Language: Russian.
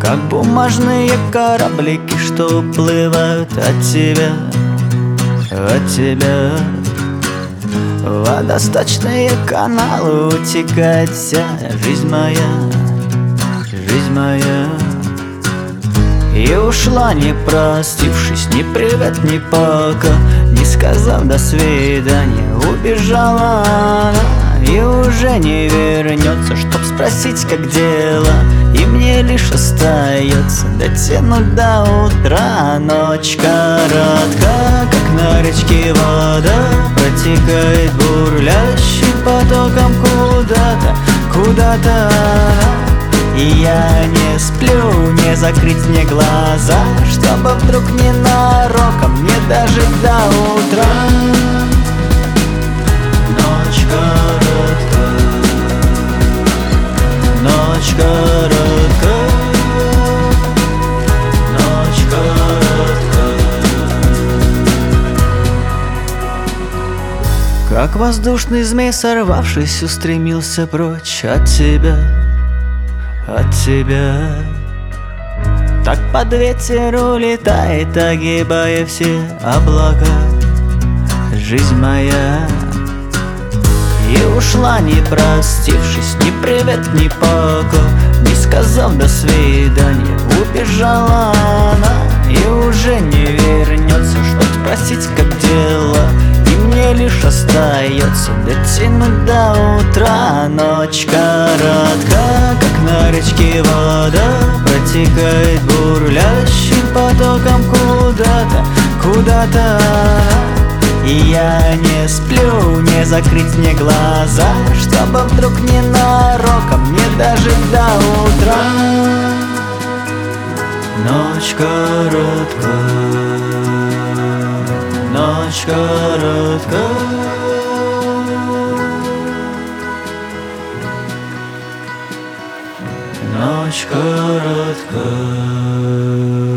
как бумажные кораблики, что уплывают от тебя, от тебя. Водосточные каналы утекает вся жизнь моя, жизнь моя. И ушла, не простившись, ни привет, ни пока, не сказав до свидания. Убежала она и уже не вернется, чтоб спросить, как дела. И мне лишь остается дотянуть до утра. Ночь коротка, как на речке вода, протекает бурлящим потоком куда-то, куда-то она. И я не сплю, не закрыть мне глаза, чтобы вдруг ненароком не дожить до утра. Ночь коротка, ночь коротка, ночь коротка. Как воздушный змей, сорвавшись, устремился прочь от тебя, от тебя. Так под ветер улетает, огибая все облака, жизнь моя. И ушла, не простившись, ни привет, ни пока, не сказав до свидания. Убежала она и уже не вернется, чтоб спросить, как дела. И мне лишь остается дотянуть до утра. Ночь коротка, как на речке вода, протекает бурлящим потоком куда-то, куда-то она. И я не сплю, не закрыть мне глаза, чтобы вдруг ненароком не дожить до утра. Ночь коротка, ночь коротка, ночь коротка.